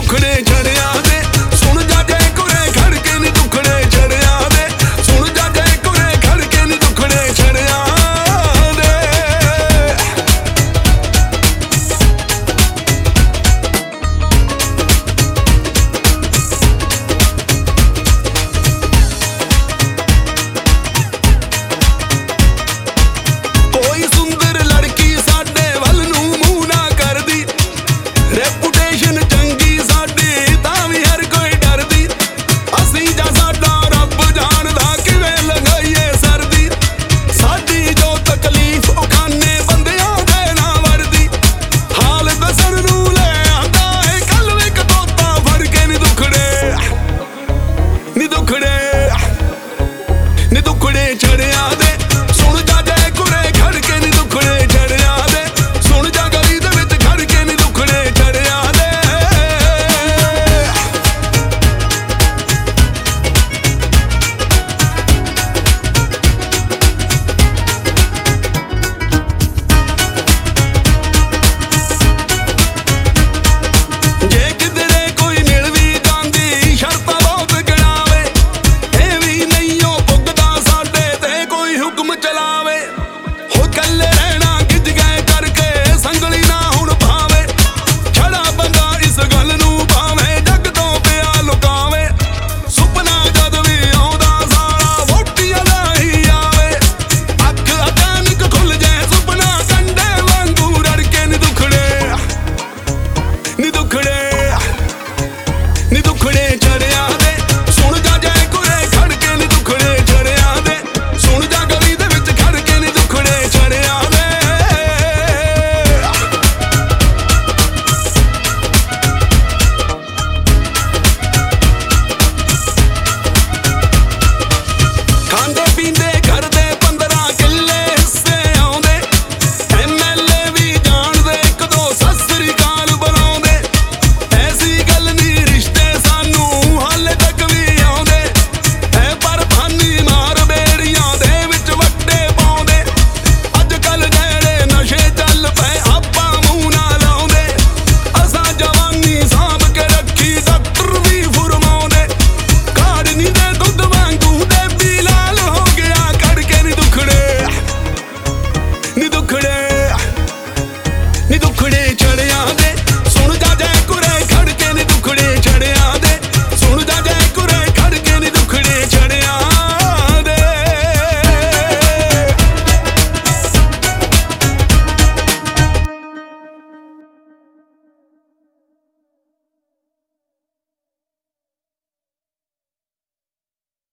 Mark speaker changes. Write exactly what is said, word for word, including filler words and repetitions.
Speaker 1: दुखड़े छड़िया दे सुन जा जाए कुरे खड़के नी दुखड़े छड़िया दे सुन जा जाए कुरे खड़के नी दुखड़े छड़िया दे। कोई सुंदर लड़की साडे वल नू मूंह ना करदी रेपुटेशन चंगी साडी तां वी हर कोई डरदी असीं जा साडा रब जानदा किवें लगाईए सरदी साडी जो तकलीफ ओ खाने बंदियां दे ना वरदी हाल दसन नू ले आंदा है कल विक तोता फड़ के नी दुखड़े नी दुखड़े नी दुखड़े छड़िया दे सुन जा जाए कुरे खड़के नी दुखड़े छड़िया दे सुन जा गली दे विच खड़के नी दुखड़े छड़िया दे। जे किधरे कोई मिल भी जांदी शर्तां बहुत गिणावे ਇਹ ਵੀ ਨਹੀਂ ਓ ਪੁੱਗਦਾ ਸਾਡੇ ਤੇ ਕੋਈ ਹੁਕਮ ਚਲਾਵੇ ਹੋ ਕੱਲੇ ਰਹਿਣਾ ਗਿੱਜ ਗਏ ਕਰਕੇ ਸੰਗਲੀ ਨਾ ਹੁਣ ਭਾਵੇ ਛੜਾ ਬੰਦਾ ਇਸ ਗੱਲ ਨੂੰ ਭਾਵੇਂ ਜੱਗ ਤੋਂ ਪਿਆ ਲੁਕਾਵੇ ਸੁਪਨਾ ਜਦ ਵੀ ਆਉਂਦਾ ਸਾਰਾ ਵੋਟੀਆਂ ਦਾ ਹੀ ਆਵੇ ਅੱਖ ਅਚਾਨਕ ਖੁੱਲ ਜਾਏ ਸੁਪਨਾ ਕੰਡੇ ਵਾਂਗੂ ਰੜਕੇ ਨੀ ਦੁਖੜੇ ਨੀ ਦੁਖੜੇ